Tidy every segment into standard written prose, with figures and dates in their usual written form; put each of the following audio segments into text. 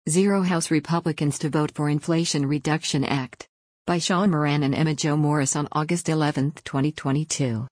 Zero House Republicans to vote for Inflation Reduction Act. By Sean Moran and Emma Jo Morris on August 11, 2022.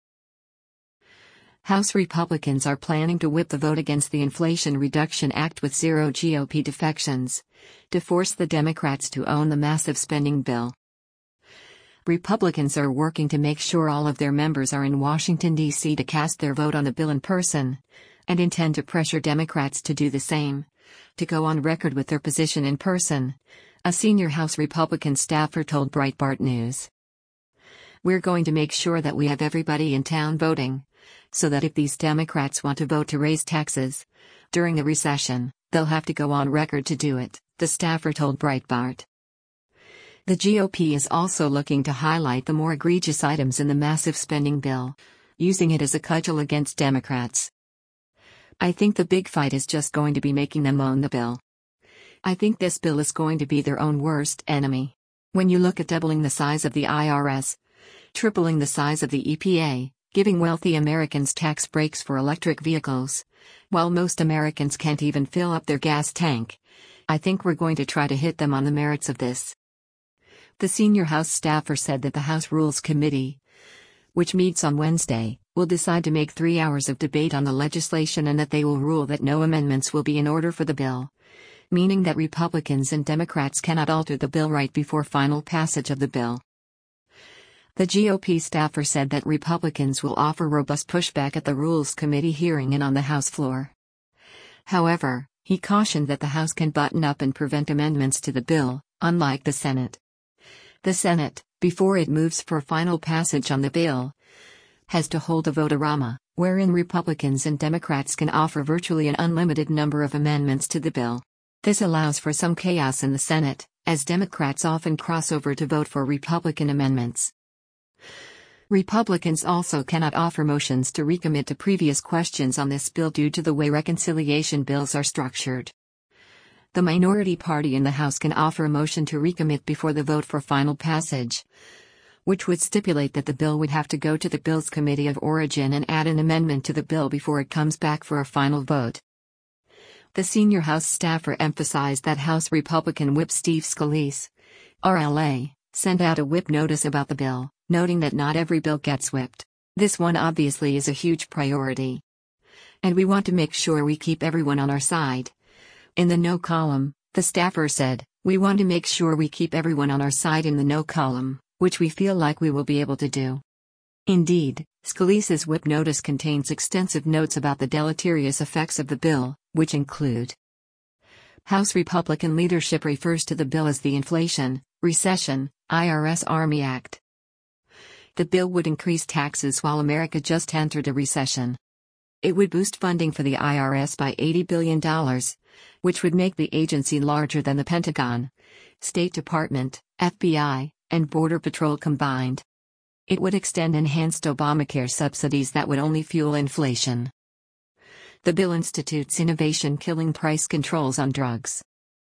House Republicans are planning to whip the vote against the Inflation Reduction Act with zero GOP defections, to force the Democrats to own the massive spending bill. Republicans are working to make sure all of their members are in Washington, D.C. to cast their vote on the bill in person, and intend to pressure Democrats to do the same, to go on record with their position in person, a senior House Republican staffer told Breitbart News. "We're going to make sure that we have everybody in town voting, so that if these Democrats want to vote to raise taxes during a recession, they'll have to go on record to do it," the staffer told Breitbart. The GOP is also looking to highlight the more egregious items in the massive spending bill, using it as a cudgel against Democrats. "I think the big fight is just going to be making them own the bill. I think this bill is going to be their own worst enemy. When you look at doubling the size of the IRS, tripling the size of the EPA, giving wealthy Americans tax breaks for electric vehicles, while most Americans can't even fill up their gas tank, I think we're going to try to hit them on the merits of this." The senior House staffer said that the House Rules Committee, which meets on Wednesday, will decide to make 3 hours of debate on the legislation and that they will rule that no amendments will be in order for the bill, meaning that Republicans and Democrats cannot alter the bill right before final passage of the bill. The GOP staffer said that Republicans will offer robust pushback at the Rules Committee hearing and on the House floor. However, he cautioned that the House can button up and prevent amendments to the bill, unlike the Senate. The Senate, before it moves for final passage on the bill, has to hold a vote-a-rama, wherein Republicans and Democrats can offer virtually an unlimited number of amendments to the bill. This allows for some chaos in the Senate, as Democrats often cross over to vote for Republican amendments. Republicans also cannot offer motions to recommit to previous questions on this bill due to the way reconciliation bills are structured. The minority party in the House can offer a motion to recommit before the vote for final passage, which would stipulate that the bill would have to go to the Bills Committee of Origin and add an amendment to the bill before it comes back for a final vote. The senior House staffer emphasized that House Republican Whip Steve Scalise, RLA, sent out a whip notice about the bill, noting that not every bill gets whipped. "This one obviously is a huge priority. And we want to make sure we keep everyone on our side." In the no column, the staffer said, "We want to make sure we keep everyone on our side in the no column, which we feel like we will be able to do." Indeed, Scalise's whip notice contains extensive notes about the deleterious effects of the bill, which include: House Republican leadership refers to the bill as the Inflation, Recession, IRS Army Act. The bill would increase taxes while America just entered a recession. It would boost funding for the IRS by $80 billion, which would make the agency larger than the Pentagon, State Department, FBI, and Border Patrol combined. It would extend enhanced Obamacare subsidies that would only fuel inflation. The bill institutes innovation-killing price controls on drugs.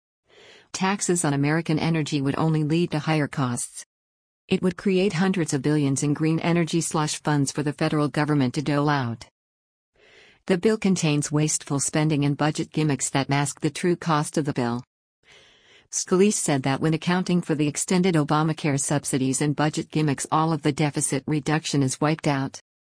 Taxes on American energy would only lead to higher costs. It would create hundreds of billions in green energy slush funds for the federal government to dole out. The bill contains wasteful spending and budget gimmicks that mask the true cost of the bill. Scalise said that when accounting for the extended Obamacare subsidies and budget gimmicks, all of the deficit reduction is wiped out.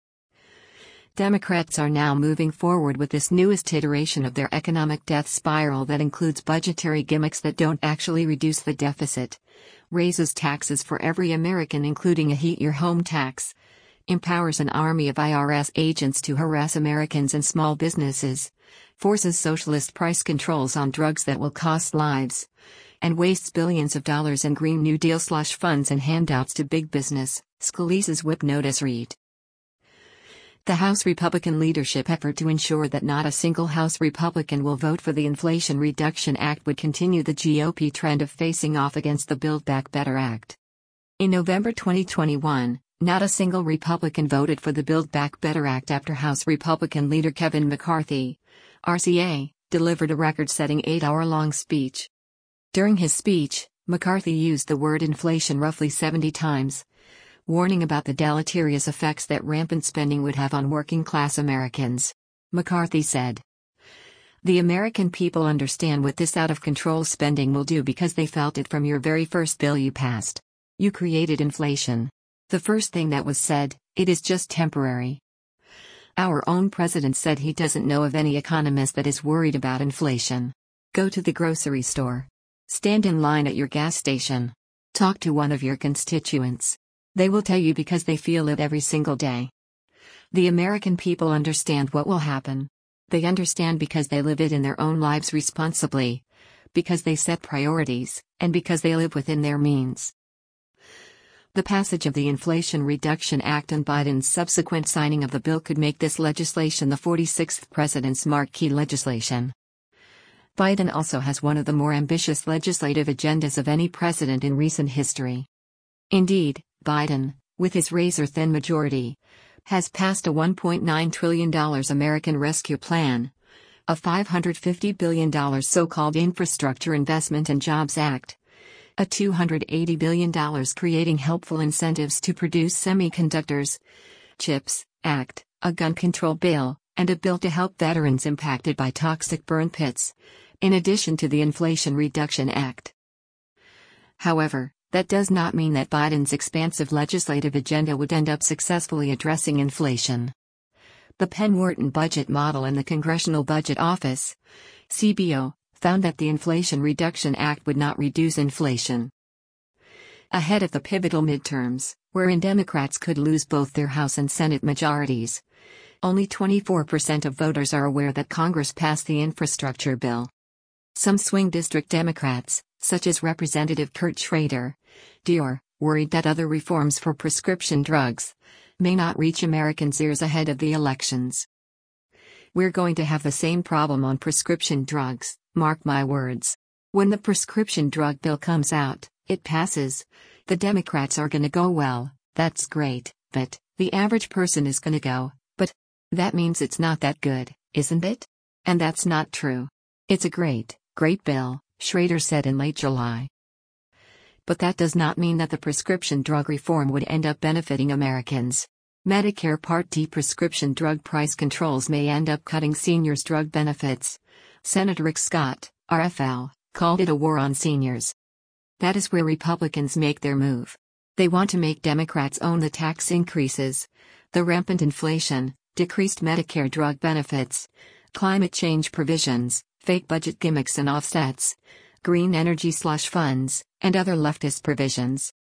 Democrats are now moving forward with this newest iteration of their economic death spiral that includes budgetary gimmicks that don't actually reduce the deficit, raises taxes for every American including a heat your home tax, empowers an army of IRS agents to harass Americans and small businesses, forces socialist price controls on drugs that will cost lives, and wastes billions of dollars in Green New Deal slush funds and handouts to big business, Scalise's whip notice read. The House Republican leadership effort to ensure that not a single House Republican will vote for the Inflation Reduction Act would continue the GOP trend of facing off against the Build Back Better Act. In November 2021, not a single Republican voted for the Build Back Better Act after House Republican leader Kevin McCarthy, RCA, delivered a record-setting 8-hour-long speech. During his speech, McCarthy used the word inflation roughly 70 times, warning about the deleterious effects that rampant spending would have on working-class Americans. McCarthy said, The American people understand what this out-of-control spending will do because they felt it from your very first bill you passed. You created inflation. The first thing that was said, it is just temporary. Our own president said he doesn't know of any economist that is worried about inflation. Go to the grocery store. Stand in line at your gas station. Talk to one of your constituents. They will tell you because they feel it every single day. The American people understand what will happen. They understand because they live it in their own lives responsibly, because they set priorities, and because they live within their means. The passage of the Inflation Reduction Act and Biden's subsequent signing of the bill could make this legislation the 46th president's marquee legislation. Biden also has one of the more ambitious legislative agendas of any president in recent history. Indeed, Biden, with his razor-thin majority, has passed a $1.9 trillion American Rescue Plan, a $550 billion so-called Infrastructure Investment and Jobs Act, a $280 billion Creating Helpful Incentives to Produce Semiconductors, CHIPS Act, a gun control bill, and a bill to help veterans impacted by toxic burn pits, in addition to the Inflation Reduction Act. However, that does not mean that Biden's expansive legislative agenda would end up successfully addressing inflation. The Penn-Wharton Budget Model and the Congressional Budget Office, CBO, found that the Inflation Reduction Act would not reduce inflation. Ahead of the pivotal midterms, wherein Democrats could lose both their House and Senate majorities, only 24% of voters are aware that Congress passed the infrastructure bill. Some swing district Democrats, such as Representative Kurt Schrader, DR, worried that other reforms for prescription drugs may not reach Americans' ears ahead of the elections. We're going to have the same problem on prescription drugs, mark my words. When the prescription drug bill comes out, it passes, the Democrats are gonna go, well, that's great, but the average person is gonna go, but that means it's not that good, isn't it? And that's not true. It's a great bill, Schrader said in late July. But that does not mean that the prescription drug reform would end up benefiting Americans. Medicare Part D prescription drug price controls may end up cutting seniors' drug benefits. Senator Rick Scott, RFL, called it a war on seniors. That is where Republicans make their move. They want to make Democrats own the tax increases, the rampant inflation, decreased Medicare drug benefits, climate change provisions, fake budget gimmicks and offsets, green energy slush funds, and other leftist provisions.